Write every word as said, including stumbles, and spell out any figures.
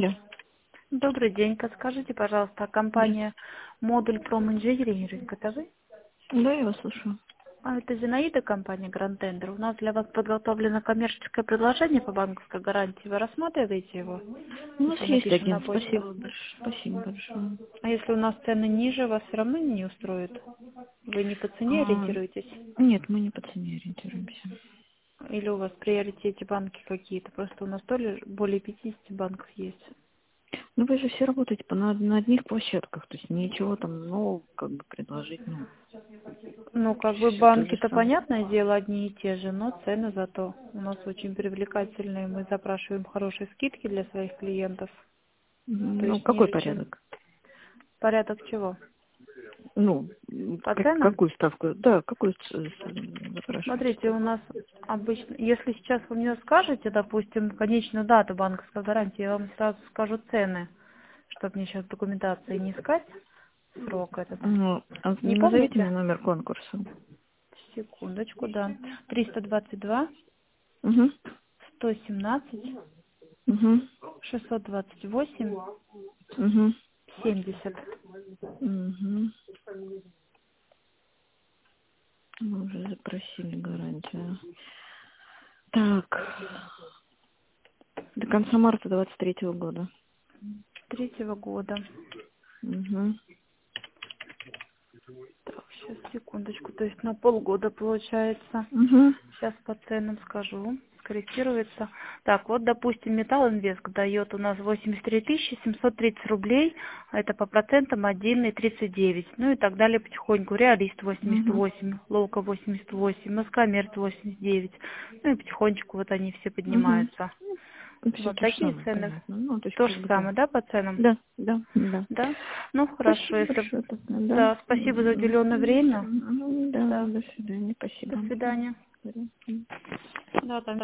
Алло. Добрый день. Подскажите, пожалуйста, компания Модуль Пром Инжиниринг, это вы? Да, я вас слушаю. А это Зинаида, компания Grand Tender. У нас для вас подготовлено коммерческое предложение по банковской гарантии. Вы рассматриваете его? У нас Если есть напишем один. на почту. Спасибо большое. Спасибо большое. А если у нас цены ниже, вас все равно не устроит? Вы не по цене А, ориентируетесь? нет, мы не по цене ориентируемся. Или у вас в приоритете банки какие-то? Просто у нас тоже более пятидесяти банков есть. Ну вы же все работаете по, на, на одних площадках, то есть ничего там нового как бы предложить, ну, Ну, как бы все то же банки-то, самое. понятное дело, одни и те же, но цены зато у нас очень привлекательные. Мы запрашиваем хорошие скидки для своих клиентов. То Ну, есть какой ниже, чем порядок? порядок чего? Ну, По как, ценам? какую ставку? Да, какую ц- ц- запрашиваете Смотрите, у ставку? нас обычно, если сейчас вы мне скажете, допустим, конечную дату банковской гарантии, я вам сразу скажу цены, чтобы мне сейчас документации не искать, срок этот. Ну, а Не назовите мне помните? номер конкурса. Секундочку, да. триста двадцать два, Угу. сто семнадцать, Угу. шестьсот двадцать восемь, Угу. семьдесят. Угу. Мы уже запросили гарантию. Так, до конца марта двадцать третьего года. Третьего года. Угу. Так, сейчас, секундочку. То есть на полгода получается. Угу. Сейчас по ценам скажу. Скорректируется. Так, вот, допустим, Металл Инвест дает у нас восемьдесят три тысячи семьсот тридцать рублей. А это по процентам один и тридцать девять. Ну и так далее потихоньку. Реалист восемьдесят Угу. восемь, Лоука восемьдесят восемь, Москомерц восемьдесят девять. Ну и потихонечку вот они все Угу. поднимаются. Все Вот то же такие самое, цены. понятно. Ну, то есть То как же бы да. самое, да, по ценам? Да, да, да. Да? Ну, хорошо, Спасибо если... большое тогда, да. Да, спасибо за уделенное Угу. время. Да, Да, до свидания, до спасибо. свидания. Мгм. Да, там